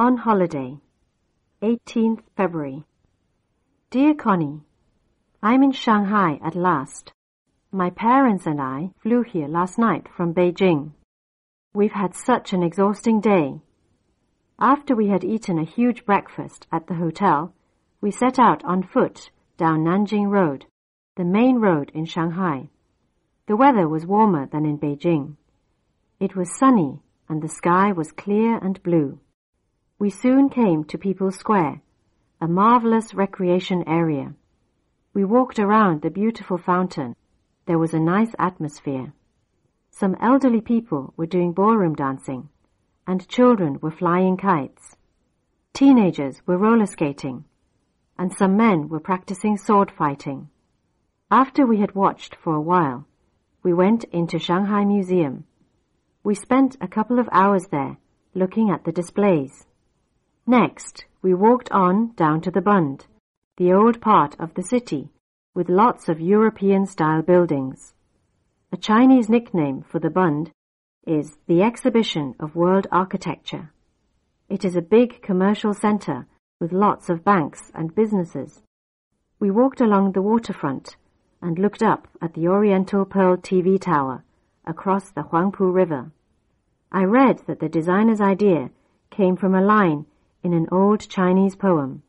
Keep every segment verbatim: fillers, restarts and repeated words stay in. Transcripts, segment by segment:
On holiday, eighteenth February. Dear Connie, I'm in Shanghai at last. My parents and I flew here last night from Beijing. We've had such an exhausting day. After we had eaten a huge breakfast at the hotel, we set out on foot down Nanjing Road, the main road in Shanghai. The weather was warmer than in Beijing. It was sunny and the sky was clear and blue. We soon came to People's Square, a marvelous recreation area. We walked around the beautiful fountain. There was a nice atmosphere. Some elderly people were doing ballroom dancing, and children were flying kites. Teenagers were roller skating, and some men were practicing sword fighting. After we had watched for a while, we went into Shanghai Museum. We spent a couple of hours there looking at the displays. Next, we walked on down to the Bund, the old part of the city, with lots of European-style buildings. A Chinese nickname for the Bund is the Exhibition of World Architecture. It is a big commercial center with lots of banks and businesses. We walked along the waterfront and looked up at the Oriental Pearl T V tower across the Huangpu River. I read that the designer's idea came from a line in an old Chinese poem.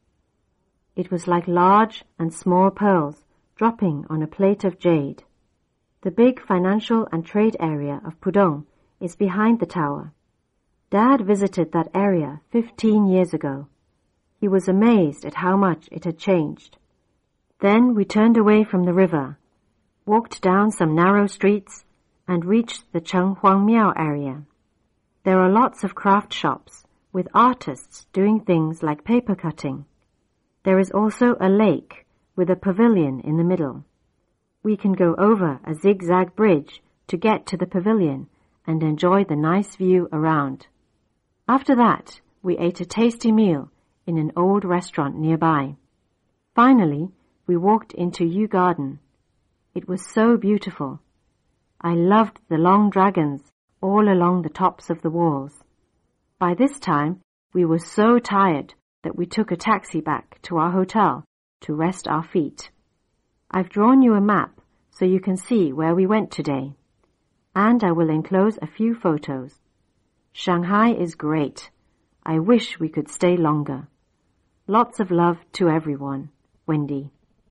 It was like large and small pearls dropping on a plate of jade. The big financial and trade area of Pudong is behind the tower. Dad visited that area fifteen years ago. He was amazed at how much it had changed. Then we turned away from the river, walked down some narrow streets, and reached the Chenghuang Miao area. There are lots of craft shops with artists doing things like paper cutting. There is also a lake with a pavilion in the middle. We can go over a zigzag bridge to get to the pavilion and enjoy the nice view around. After that, we ate a tasty meal in an old restaurant nearby. Finally, we walked into Yu Garden. It was so beautiful. I loved the long dragons all along the tops of the walls. By this time, we were so tired that we took a taxi back to our hotel to rest our feet. I've drawn you a map so you can see where we went today, and I will enclose a few photos. Shanghai is great. I wish we could stay longer. Lots of love to everyone. Wendy.